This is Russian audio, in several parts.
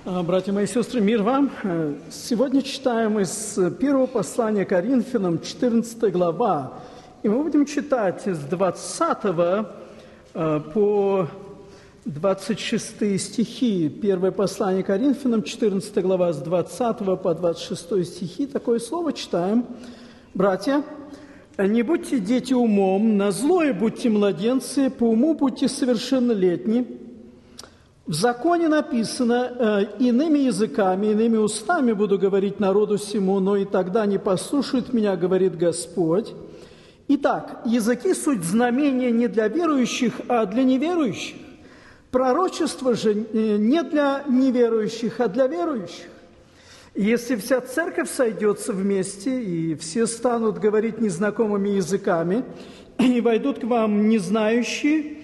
Братья мои и сестры, мир вам! Сегодня читаем из первого послания Коринфянам, 14 глава. И мы будем читать с 20 по 26 стихи. Первое послание Коринфянам, 14 глава, с 20 по 26 стихи. Такое слово читаем. «Братья, не будьте дети умом, на злое будьте младенцы, по уму будьте совершеннолетни». В законе написано: «Иными языками, иными устами буду говорить народу сему, но и тогда не послушают меня, говорит Господь». Итак, языки – суть знамения не для верующих, а для неверующих. Пророчество же не для неверующих, а для верующих. Если вся церковь сойдется вместе, и все станут говорить незнакомыми языками, и войдут к вам незнающие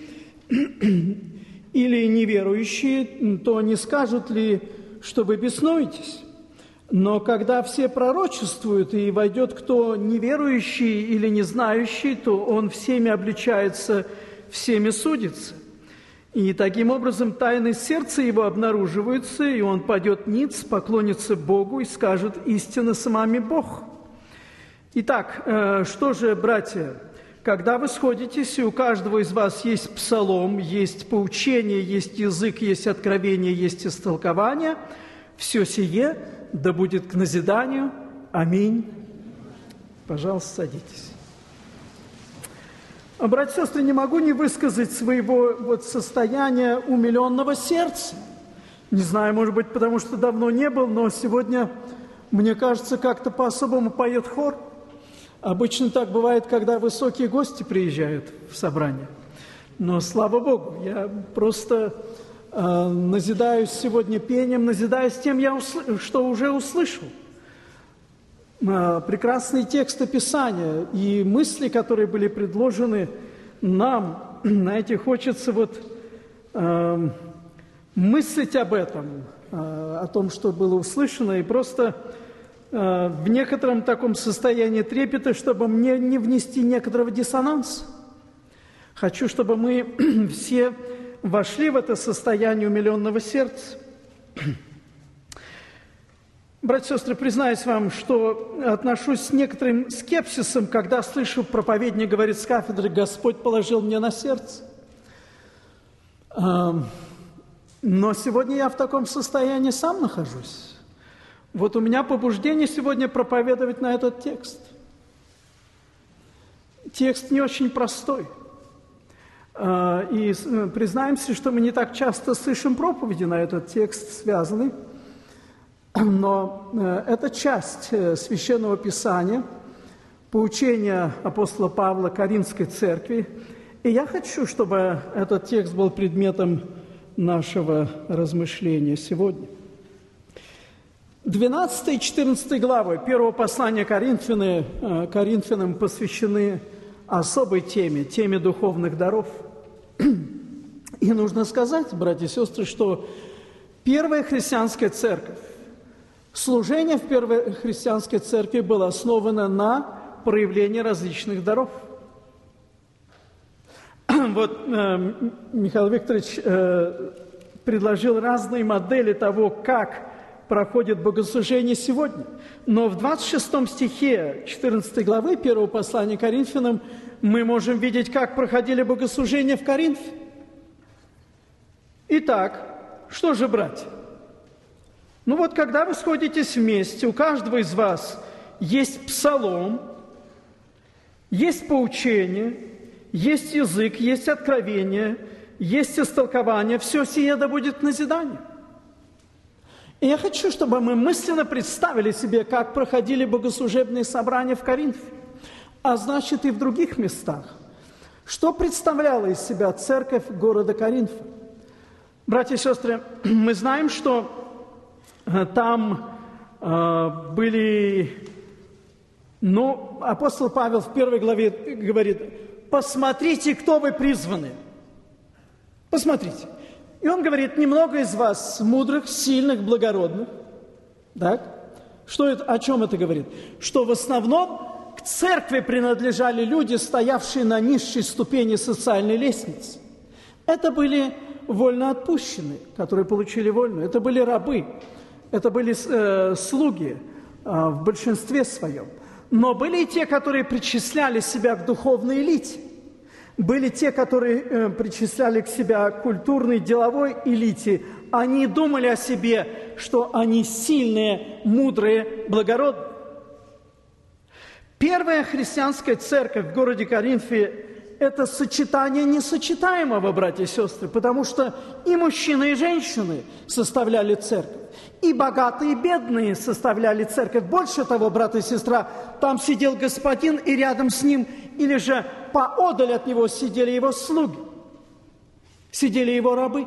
или неверующие, то не скажут ли, что вы беснуетесь? Но когда все пророчествуют, и войдет кто неверующий или не знающий, то он всеми обличается, всеми судится. И таким образом тайны сердца его обнаруживаются, и он падет ниц, поклонится Богу и скажет: «Истинно с вами Бог». Итак, что же, братья? Когда вы сходитесь, и у каждого из вас есть псалом, есть поучение, есть язык, есть откровение, есть истолкование, все сие да будет к назиданию. Аминь. Пожалуйста, садитесь. Братья и сестры, не могу не высказать своего состояния умиленного сердца. Не знаю, может быть, потому что давно не был, но сегодня, мне кажется, как-то по-особому поет хор. Обычно так бывает, когда высокие гости приезжают в собрание. Но, слава Богу, я просто назидаюсь сегодня пением, назидаюсь тем, что уже услышал. Прекрасные тексты Писания и мысли, которые были предложены нам, знаете, хочется мыслить об этом, о том, что было услышано, и просто в некотором таком состоянии трепета, чтобы мне не внести некоторого диссонанса. Хочу, чтобы мы все вошли в это состояние умиленного сердца. Братья и сестры, признаюсь вам, что отношусь с некоторым скепсисом, когда слышу, проповедник говорит с кафедры: «Господь положил мне на сердце». Но сегодня я в таком состоянии сам нахожусь. Вот у меня побуждение сегодня проповедовать на этот текст. Текст не очень простой. И признаемся, что мы не так часто слышим проповеди на этот текст связанный. Но это часть Священного Писания, поучения апостола Павла Коринфской церкви. И я хочу, чтобы этот текст был предметом нашего размышления сегодня. 12 и 14 главы первого послания Коринфянам посвящены особой теме духовных даров. И нужно сказать, братья и сестры, что первая христианская церковь, служение в первой христианской церкви было основано на проявлении различных даров. Вот Михаил Викторович предложил разные модели того, как проходит богослужение сегодня. Но в 26 стихе 14 главы первого послания Коринфянам мы можем видеть, как проходили богослужения в Коринфе. Итак, что же, братья? Ну вот, когда вы сходитесь вместе, у каждого из вас есть псалом, есть поучение, есть язык, есть откровение, есть истолкование. Все сие да будет к назиданию. И я хочу, чтобы мы мысленно представили себе, как проходили богослужебные собрания в Коринфе, а значит и в других местах. Что представляла из себя церковь города Коринфа? Братья и сестры, мы знаем, что там были... апостол Павел в 1 главе говорит: «Посмотрите, кто вы призваны». Посмотрите. И он говорит: немного из вас мудрых, сильных, благородных. Так? О чем это говорит? Что в основном к церкви принадлежали люди, стоявшие на низшей ступени социальной лестницы. Это были вольноотпущенные, которые получили вольную. Это были рабы, это были слуги в большинстве своем. Но были и те, которые причисляли себя к духовной элите. Были те, которые причисляли к себя к культурной, деловой элите. Они думали о себе, что они сильные, мудрые, благородные. Первая христианская церковь в городе Коринфе – это сочетание несочетаемого, братья и сестры, потому что и мужчины, и женщины составляли церковь, и богатые, и бедные составляли церковь. Больше того, брат и сестра, там сидел господин, и рядом с ним, или же поодаль от него сидели его слуги, сидели его рабы.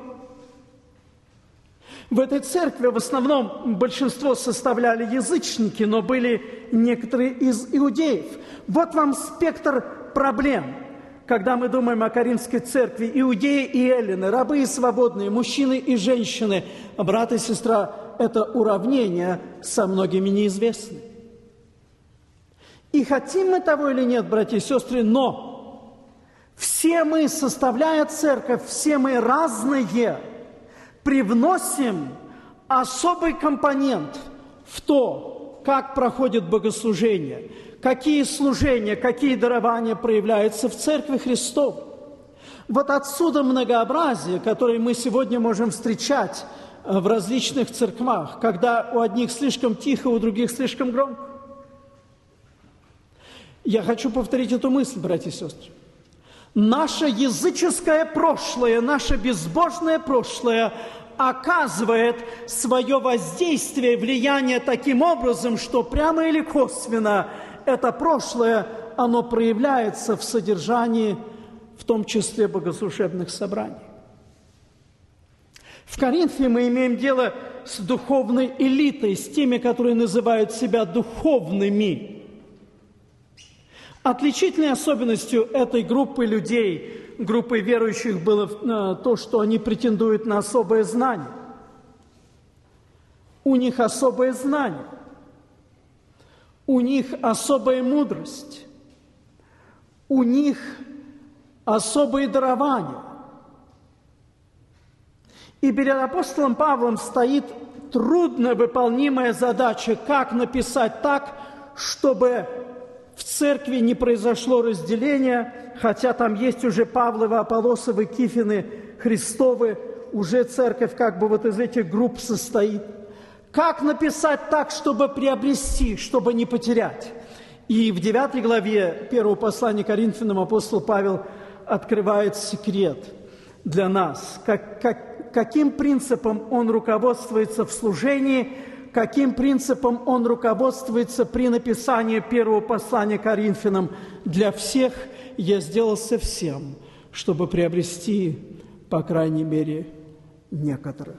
В этой церкви в основном большинство составляли язычники, но были некоторые из иудеев. Вот вам спектр проблем, когда мы думаем о Коринфской церкви. Иудеи и эллины, рабы и свободные, мужчины и женщины. Брат и сестра, это уравнение со многими неизвестны. И хотим мы того или нет, братья и сестры, но все мы, составляя церковь, все мы разные, привносим особый компонент в то, как проходит богослужение, какие служения, какие дарования проявляются в Церкви Христовой. Вот отсюда многообразие, которое мы сегодня можем встречать в различных церквах, когда у одних слишком тихо, у других слишком громко. Я хочу повторить эту мысль, братья и сестры. Наше языческое прошлое, наше безбожное прошлое оказывает свое воздействие, влияние таким образом, что прямо или косвенно это прошлое, оно проявляется в содержании, в том числе богослужебных собраний. В Коринфе мы имеем дело с духовной элитой, с теми, которые называют себя духовными. Отличительной особенностью этой группы людей, группы верующих, было то, что они претендуют на особое знание. У них особое знание, у них особая мудрость, у них особые дарования. И перед апостолом Павлом стоит трудновыполнимая задача, как написать так, чтобы в церкви не произошло разделение, хотя там есть уже Павловы, Аполлосовы, Кифины, Христовы, уже церковь как бы вот из этих групп состоит. Как написать так, чтобы приобрести, чтобы не потерять? И в 9 главе 1 послания Коринфянам апостол Павел открывает секрет для нас, каким принципом он руководствуется в служении, каким принципом он руководствуется при написании первого послания Коринфянам. Для всех я сделался всем, чтобы приобрести, по крайней мере, некоторых.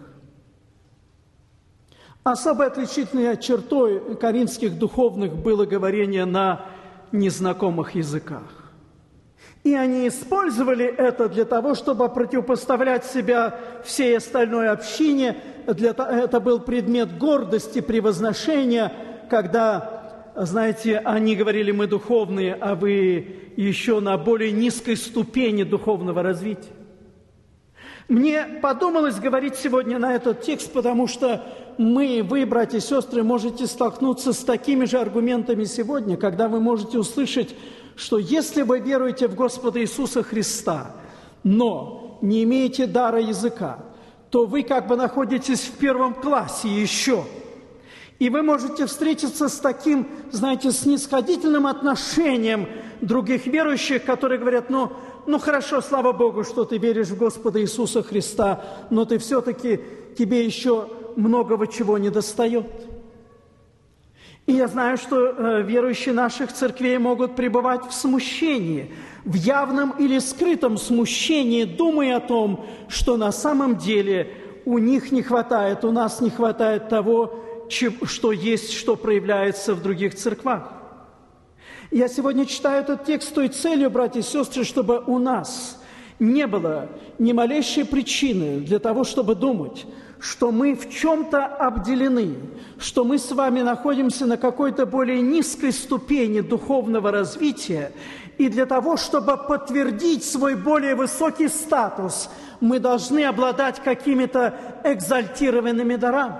Особой отличительной чертой коринфских духовных было говорение на незнакомых языках. И они использовали это для того, чтобы противопоставлять себя всей остальной общине. Это был предмет гордости, превозношения, когда, знаете, они говорили: мы духовные, а вы еще на более низкой ступени духовного развития. Мне подумалось говорить сегодня на этот текст, потому что вы, братья и сестры, можете столкнуться с такими же аргументами сегодня, когда вы можете услышать, что если вы веруете в Господа Иисуса Христа, но не имеете дара языка, то вы как бы находитесь в первом классе еще. И вы можете встретиться с таким, знаете, снисходительным отношением других верующих, которые говорят: ну хорошо, слава Богу, что ты веришь в Господа Иисуса Христа, но ты все-таки, тебе еще многого чего не достает. И я знаю, что верующие наших церквей могут пребывать в смущении, в явном или скрытом смущении, думая о том, что на самом деле у них не хватает, у нас не хватает того, что есть, что проявляется в других церквах. Я сегодня читаю этот текст с той целью, братья и сестры, чтобы у нас не было ни малейшей причины для того, чтобы думать, что мы в чем-то обделены, что мы с вами находимся на какой-то более низкой ступени духовного развития, И для того, чтобы подтвердить свой более высокий статус, мы должны обладать какими-то экзальтированными дарами.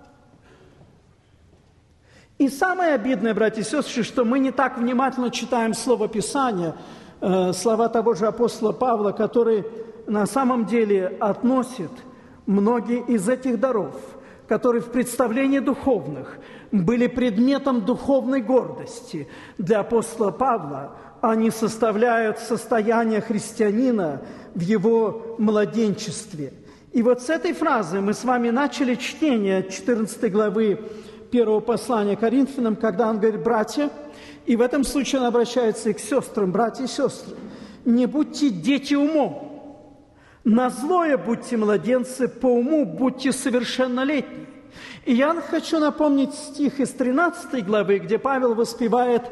И самое обидное, братья и сестры, что мы не так внимательно читаем Слово Писания, слова того же апостола Павла, который на самом деле относит многие из этих даров, которые в представлении духовных были предметом духовной гордости для апостола Павла. Они составляют состояние христианина в его младенчестве. И вот с этой фразы мы с вами начали чтение 14 главы 1 послания Коринфянам, когда он говорит: «Братья», и в этом случае он обращается и к сестрам: «Братья и сестры, не будьте дети умом, на злое будьте младенцы, по уму будьте совершеннолетние». И я хочу напомнить стих из 13 главы, где Павел воспевает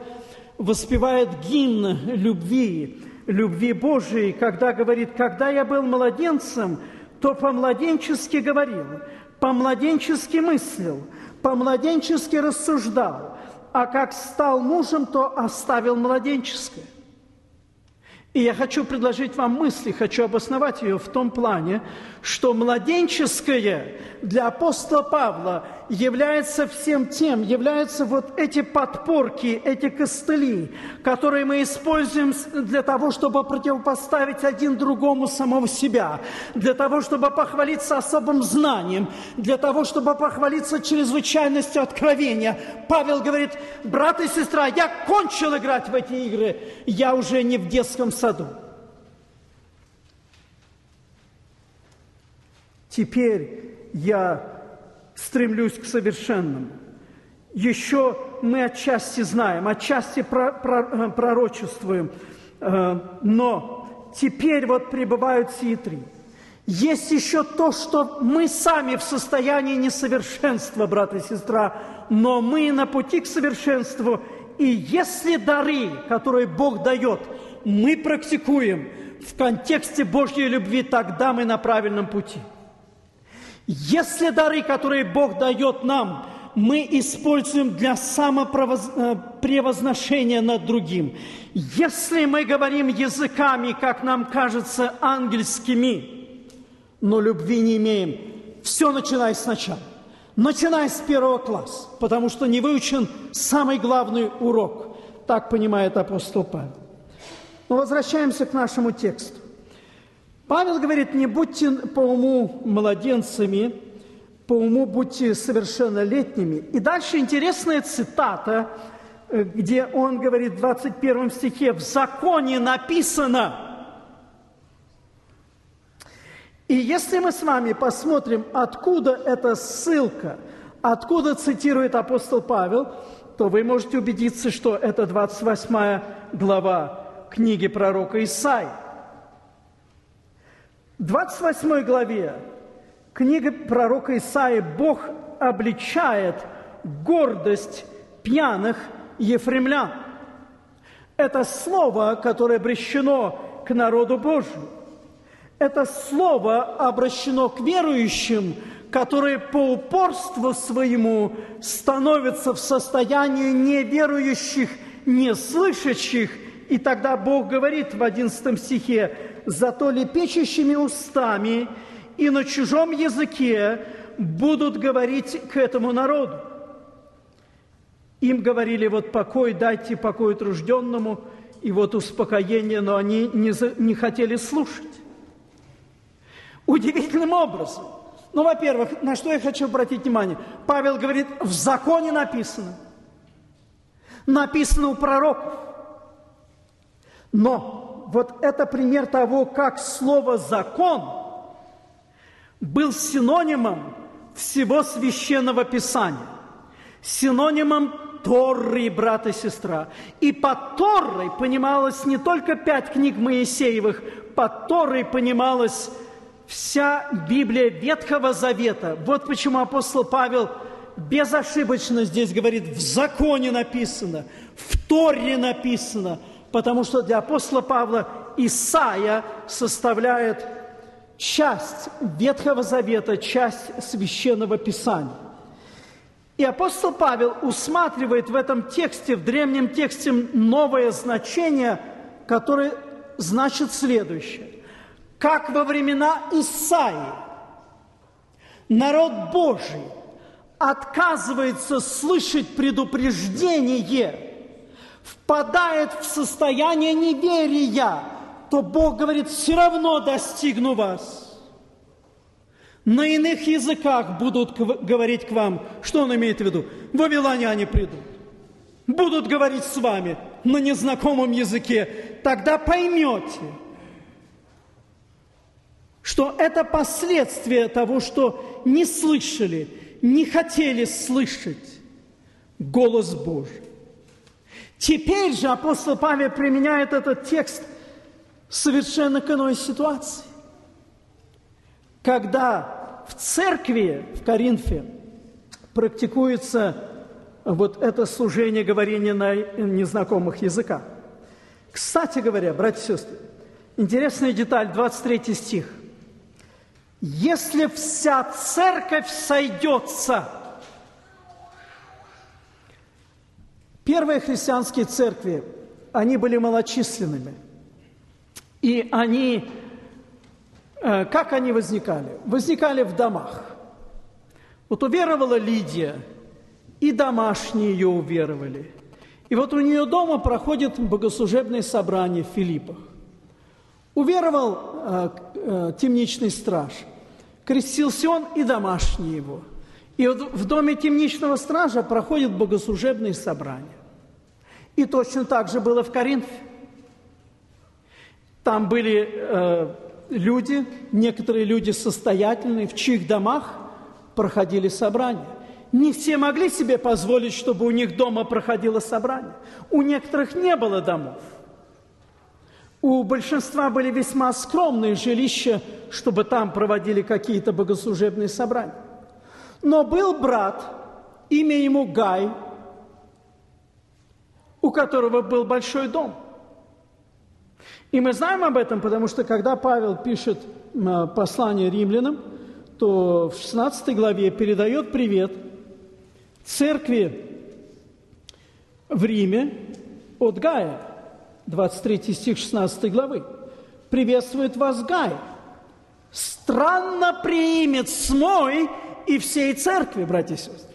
гимн любви Божией, когда говорит: «Когда я был младенцем, то по-младенчески говорил, по-младенчески мыслил, по-младенчески рассуждал, а как стал мужем, то оставил младенческое». И я хочу предложить вам мысли, хочу обосновать ее в том плане, что младенческое для апостола Павла является всем тем, являются вот эти подпорки, эти костыли, которые мы используем для того, чтобы противопоставить один другому самого себя, для того, чтобы похвалиться особым знанием, для того, чтобы похвалиться чрезвычайностью откровения. Павел говорит: брат и сестра, я кончил играть в эти игры, я уже не в детском саду. Теперь я стремлюсь к совершенному. Еще мы отчасти знаем, отчасти пророчествуем, но теперь вот пребывают сии три. Есть еще то, что мы сами в состоянии несовершенства, брат и сестра, но мы на пути к совершенству. И если дары, которые Бог дает, мы практикуем в контексте Божьей любви, тогда мы на правильном пути. Если дары, которые Бог дает нам, мы используем для самопревозношения над другим, если мы говорим языками, как нам кажется, ангельскими, но любви не имеем, все начинай сначала. Начинай с 1 класса, потому что не выучен самый главный урок. Так понимает апостол Павел. Но возвращаемся к нашему тексту. Павел говорит: не будьте по уму младенцами, по уму будьте совершеннолетними. И дальше интересная цитата, где он говорит в 21 стихе: «В законе написано». И если мы с вами посмотрим, откуда эта ссылка, откуда цитирует апостол Павел, то вы можете убедиться, что это 28 глава книги пророка Исаии. В 28 главе книги пророка Исаии Бог обличает гордость пьяных ефремлян. Это слово, которое обращено к народу Божию. Это слово обращено к верующим, которые по упорству своему становятся в состоянии неверующих, неслышащих. И тогда Бог говорит в 11 стихе: «Зато лепечущими устами и на чужом языке будут говорить к этому народу». Им говорили: вот покой, дайте покой утружденному, и вот успокоение, но они не хотели слушать. Удивительным образом. Ну, во-первых, на что я хочу обратить внимание? Павел говорит: в законе написано. Написано у пророков. Но вот это пример того, как слово «закон» был синонимом всего Священного Писания. Синонимом Торы, брат и сестра. И под Торой понималось не только 5 книг Моисеевых, под Торой понималась вся Библия Ветхого Завета. Вот почему апостол Павел безошибочно здесь говорит: в законе написано, в Торе написано, потому что для апостола Павла Исаия составляет часть Ветхого Завета, часть Священного Писания. И апостол Павел усматривает в этом тексте, в древнем тексте, новое значение который значит следующее. Как во времена Исаии народ Божий отказывается слышать предупреждение, впадает в состояние неверия, то Бог говорит: все равно достигну вас. На иных языках будут говорить к вам. Что он имеет в виду? Вавилоняне придут. Будут говорить с вами на незнакомом языке. Тогда поймете, что это последствия того, что не слышали, не хотели слышать голос Божий. Теперь же апостол Павел применяет этот текст совершенно к иной ситуации. Когда в церкви в Коринфе практикуется вот это служение говорения на незнакомых языках. Кстати говоря, братья и сестры, интересная деталь, 23 стих. «Если вся церковь сойдется». Первые христианские церкви, они были малочисленными. И они, как они возникали? Возникали в домах. Вот уверовала Лидия, и домашние ее уверовали. И вот у нее дома проходит богослужебное собрание в Филиппах. Уверовал темничный страж, крестился он и домашний его. И вот в доме темничного стража проходит богослужебное собрание. И точно так же было в Коринфе. Там были люди, некоторые люди состоятельные, в чьих домах проходили собрания. Не все могли себе позволить, чтобы у них дома проходило собрание. У некоторых не было домов. У большинства были весьма скромные жилища, чтобы там проводили какие-то богослужебные собрания. Но был брат, имя ему Гай, у которого был большой дом. И мы знаем об этом, потому что когда Павел пишет послание римлянам, то в 16 главе передает привет церкви в Риме от Гая. 23 стих 16 главы. «Приветствует вас Гай, странноприимец мой и всей церкви», братья и сестры.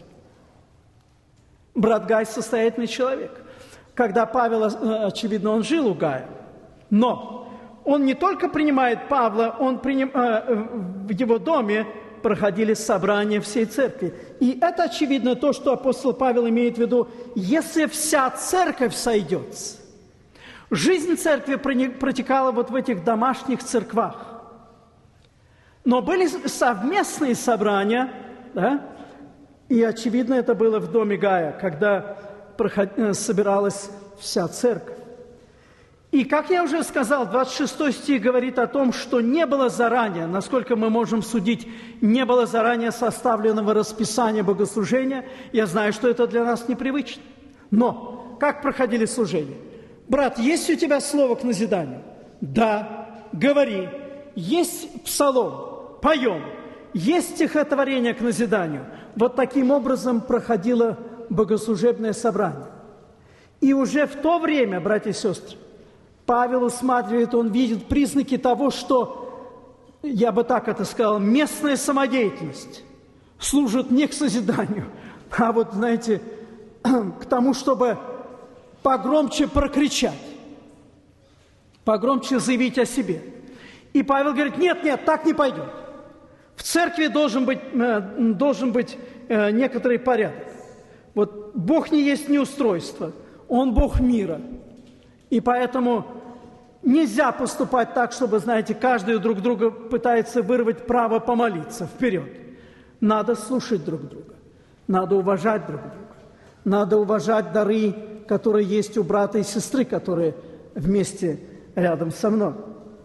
Брат Гай – состоятельный человек. Когда Павел, очевидно, он жил у Гая, но он не только принимает Павла, в его доме проходили собрания всей церкви. И это, очевидно, то, что апостол Павел имеет в виду, если вся церковь сойдется. Жизнь церкви протекала вот в этих домашних церквах. Но были совместные собрания, да? И, очевидно, это было в доме Гая, когда собиралась вся церковь. И, как я уже сказал, 26 стих говорит о том, что не было заранее, насколько мы можем судить, не было заранее составленного расписания богослужения. Я знаю, что это для нас непривычно. Но как проходили служения? Брат, есть у тебя слово к назиданию? Да, говори. Есть псалом? Поем. Есть стихотворение к назиданию? Вот таким образом проходило богослужебное собрание. И уже в то время, братья и сестры, Павел усматривает, он видит признаки того, что, я бы так это сказал, местная самодеятельность служит не к созиданию, а вот, знаете, к тому, чтобы погромче прокричать, погромче заявить о себе. И Павел говорит: нет, так не пойдет. В церкви должен быть некоторый порядок. Вот Бог не есть неустройство, Он Бог мира. И поэтому нельзя поступать так, чтобы, знаете, каждый друг друга пытается вырвать право помолиться вперед. Надо слушать друг друга, надо уважать друг друга, надо уважать дары, которые есть у брата и сестры, которые вместе рядом со мной.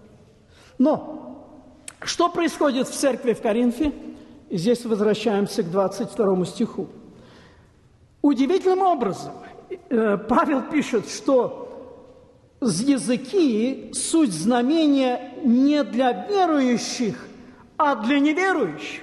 Но что происходит в церкви в Коринфе? И здесь возвращаемся к 22 стиху. Удивительным образом Павел пишет, что языки – суть знамения не для верующих, а для неверующих.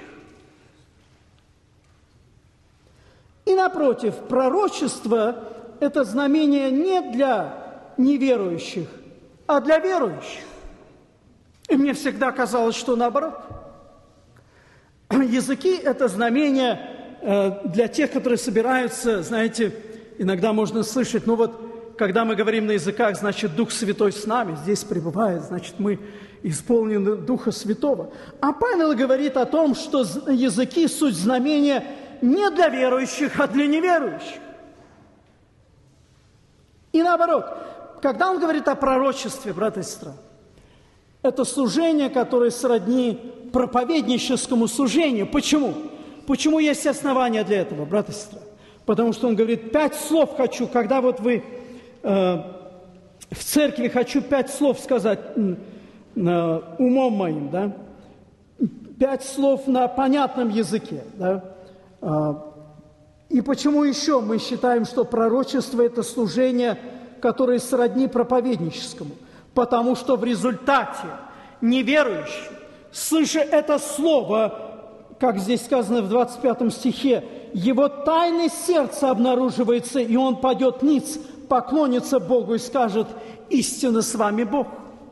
И напротив, пророчество – это знамение не для неверующих, а для верующих. И мне всегда казалось, что наоборот. Языки – это знамение для тех, которые собираются, знаете, иногда можно слышать, когда мы говорим на языках, значит, Дух Святой с нами, здесь пребывает, значит, мы исполнены Духа Святого. А Павел говорит о том, что языки – суть знамения не для верующих, а для неверующих. И наоборот, когда он говорит о пророчестве, брат и сестра, это служение, которое сродни проповедническому служению. Почему? Почему есть основания для этого, брат и сестра? Потому что он говорит, 5 слов хочу, когда вы в церкви, хочу 5 слов сказать умом моим, да? 5 слов на понятном языке, да? И почему еще мы считаем, что пророчество – это служение, которое сродни проповедническому? Потому что в результате неверующий, слыша это слово, как здесь сказано в 25 стихе, его тайное сердце обнаруживается, и он падет ниц, поклонится Богу и скажет: «Истинно с вами Бог».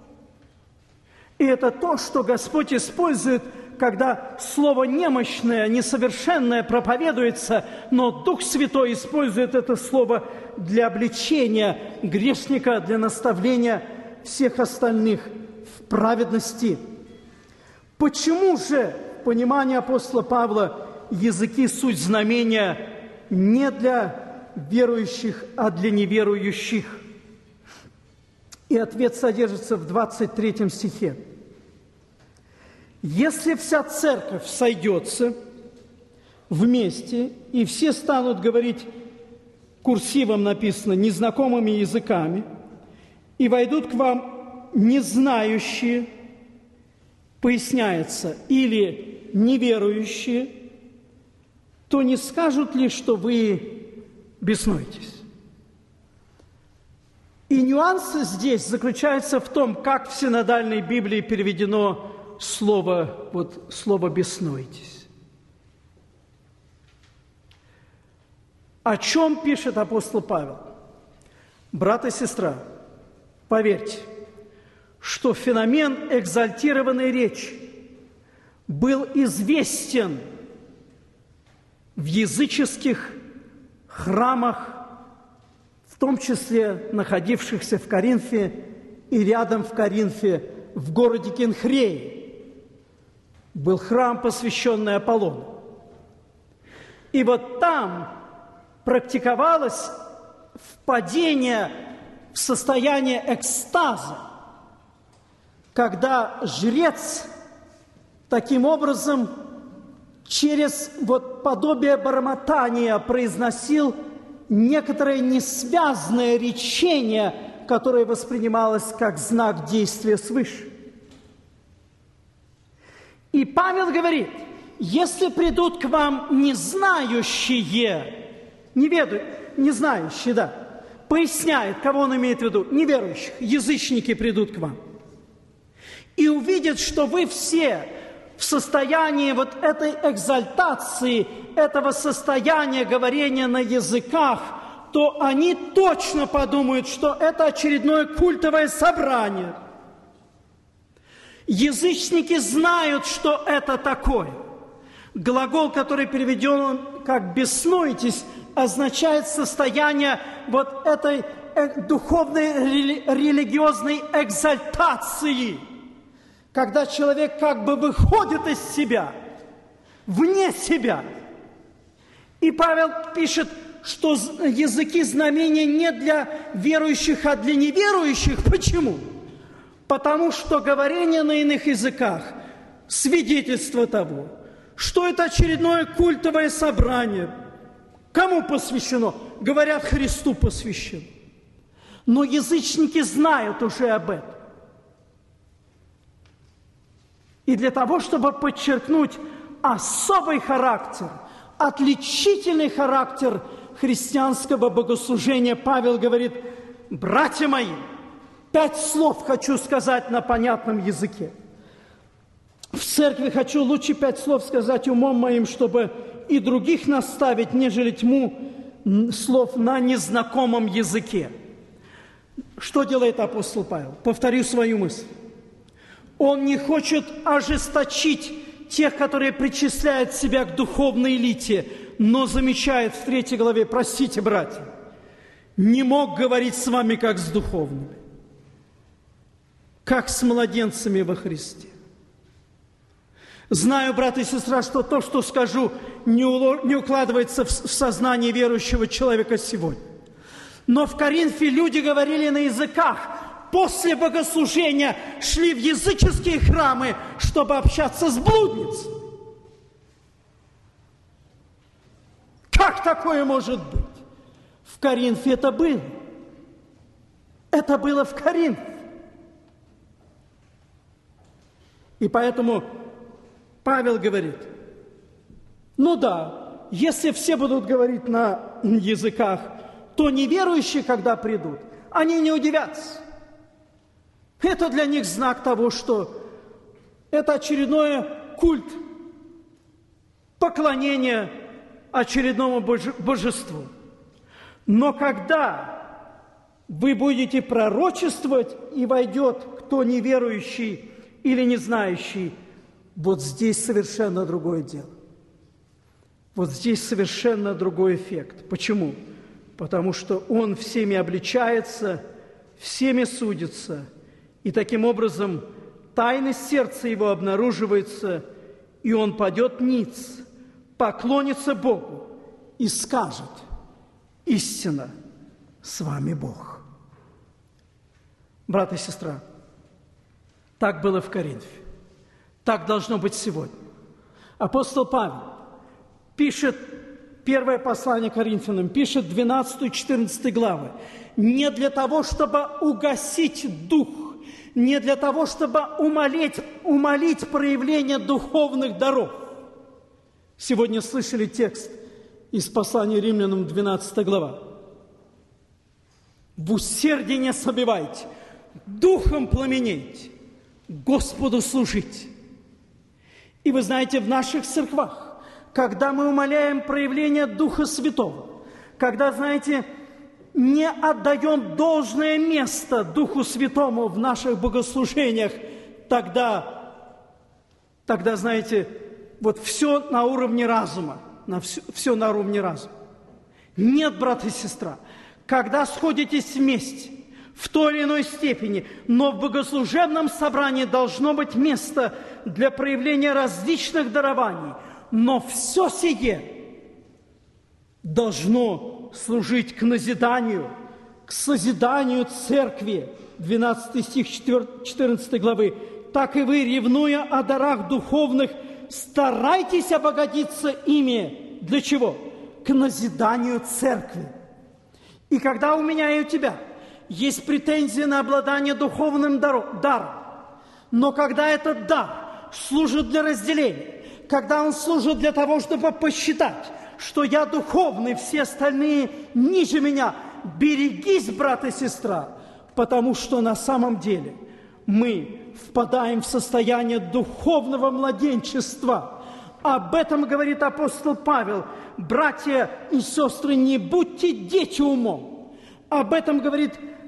И это то, что Господь использует, когда слово немощное, несовершенное проповедуется, но Дух Святой использует это слово для обличения грешника, для наставления всех остальных в праведности. Почему же, в понимании апостола Павла, языки – суть знамения не для верующих, а для неверующих? И ответ содержится в 23 стихе. «Если вся церковь сойдется вместе, и все станут говорить, курсивом написано, незнакомыми языками, и войдут к вам незнающие, поясняется, или неверующие, то не скажут ли, что вы беснуетесь?» И нюанс здесь заключается в том, как в синодальной Библии переведено слово «беснуетесь». О чем пишет апостол Павел? Брат и сестра, поверьте, что феномен экзальтированной речи был известен в языческих храмах, в том числе находившихся в Коринфе и рядом в Коринфе, в городе Кенхрее, был храм, посвященный Аполлону. И вот там практиковалось впадение в состояние экстаза, когда жрец таким образом через подобие бормотания произносил некоторое несвязное речение, которое воспринималось как знак действия свыше. И Павел говорит: если придут к вам незнающие, незнающие, поясняет, кого он имеет в виду, неверующих, язычники придут к вам, и увидят, что вы все в состоянии этой экзальтации, этого состояния говорения на языках, то они точно подумают, что это очередное культовое собрание. Язычники знают, что это такое. Глагол, который переведен как «беснуетесь», означает состояние этой духовной религиозной экзальтации, когда человек как бы выходит из себя, вне себя. И Павел пишет, что языки знамения не для верующих, а для неверующих. Почему? Потому что говорение на иных языках – свидетельство того, что это очередное культовое собрание. Кому посвящено? Говорят, Христу посвящено. Но язычники знают уже об этом. И для того, чтобы подчеркнуть особый характер, отличительный характер христианского богослужения, Павел говорит: братья мои, 5 слов хочу сказать на понятном языке. В церкви хочу лучше 5 слов сказать умом моим, чтобы и других наставить, нежели тьму слов на незнакомом языке. Что делает апостол Павел? Повторю свою мысль. Он не хочет ожесточить тех, которые причисляют себя к духовной элите, но замечает в 3 главе: простите, братья, не мог говорить с вами как с духовными, как с младенцами во Христе. Знаю, брат и сестра, что то, что скажу, не укладывается в сознание верующего человека сегодня. Но в Коринфе люди говорили на языках, после богослужения шли в языческие храмы, чтобы общаться с блудницей. Как такое может быть? В Коринфе это было. Это было в Коринфе. И поэтому Павел говорит: ну да, если все будут говорить на языках, то неверующие, когда придут, они не удивятся. Это для них знак того, что это очередной культ, поклонение очередному божеству. Но когда вы будете пророчествовать, и войдет кто неверующий или не знающий, вот здесь совершенно другое дело. Вот здесь совершенно другой эффект. Почему? Потому что он всеми обличается, всеми судится, и таким образом тайность сердца его обнаруживается, и он падет ниц, поклонится Богу и скажет: истинно, с вами Бог. Брат и сестра, так было в Коринфе, так должно быть сегодня. Апостол Павел пишет первое послание Коринфянам, пишет 12-14 главы, не для того, чтобы угасить дух, не для того, чтобы умолить проявление духовных даров. Сегодня слышали текст из послания Римлянам, 12 глава. «В усердии не ослабевайте, духом пламенейте, Господу служите». И вы знаете, в наших церквах, когда мы умоляем проявление Духа Святого, когда, знаете, не отдаем должное место Духу Святому в наших богослужениях, тогда, знаете, вот все на уровне разума, все на уровне разума. Нет, брат и сестра, когда сходитесь вместе, в той или иной степени, но в богослужебном собрании должно быть место для проявления различных дарований, но все сие должно служить к назиданию, к созиданию церкви. 12 стих 14 главы. «Так и вы, ревнуя о дарах духовных, старайтесь обогатиться ими». Для чего? К назиданию церкви. И когда у меня и у тебя есть претензии на обладание духовным даром, но когда этот дар служит для разделения, когда он служит для того, чтобы посчитать, что я духовный, все остальные ниже меня, берегись, брат и сестра, потому что на самом деле мы впадаем в состояние духовного младенчества. Об этом говорит апостол Павел. Братья и сестры, не будьте дети умом. Об этом говорит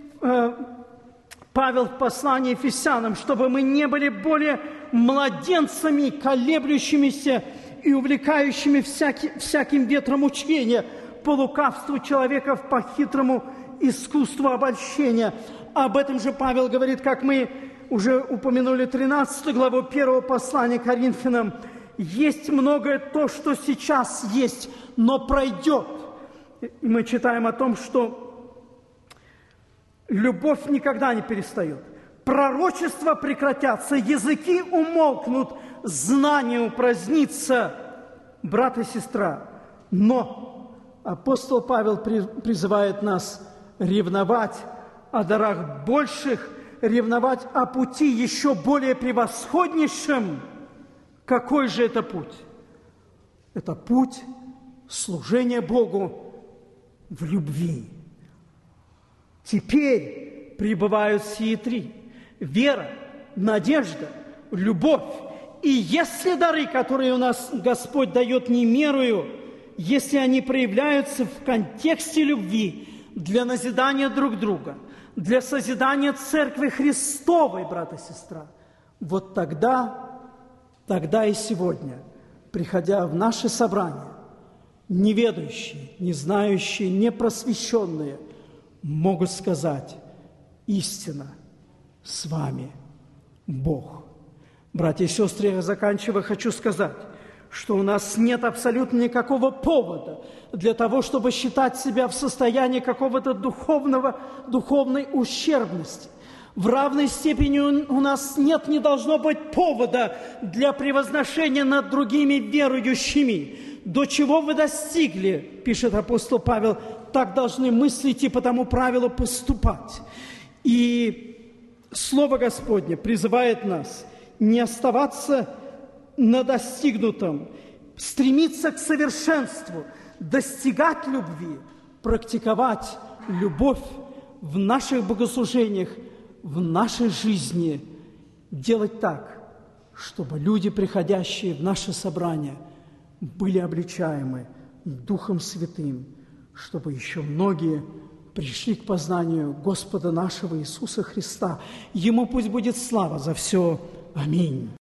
Павел в послании Ефесянам, чтобы мы не были более младенцами, колеблющимися и увлекающими всяким ветром учения, по лукавству человеков, по хитрому искусству обольщения. Об этом же Павел говорит, как мы уже упомянули 13 главу 1 послания Коринфянам. Есть многое то, что сейчас есть, но пройдет. И мы читаем о том, что любовь никогда не перестает. Пророчества прекратятся, языки умолкнут, знание упразднится, брат и сестра. Но апостол Павел призывает нас ревновать о дарах больших, ревновать о пути еще более превосходнейшем. Какой же это путь? Это путь служения Богу в любви. Теперь пребывают сии три: вера, надежда, любовь. И если дары, которые у нас Господь дает, не мерою, если они проявляются в контексте любви, для назидания друг друга, для созидания Церкви Христовой, брат и сестра, вот тогда и сегодня, приходя в наше собрание, неведающие, не знающие, непросвещенные могут сказать: истина, с вами Бог. Братья и сестры, я заканчивая, хочу сказать, что у нас нет абсолютно никакого повода для того, чтобы считать себя в состоянии какого-то духовной ущербности. В равной степени у нас нет, не должно быть повода для превозношения над другими верующими. До чего вы достигли, пишет апостол Павел, так должны мыслить и по тому правилу поступать. И Слово Господне призывает нас не оставаться на достигнутом, стремиться к совершенству, достигать любви, практиковать любовь в наших богослужениях, в нашей жизни, делать так, чтобы люди, приходящие в наше собрание, были обличаемы Духом Святым, чтобы еще многие пришли к познанию Господа нашего Иисуса Христа. Ему пусть будет слава за все. Аминь.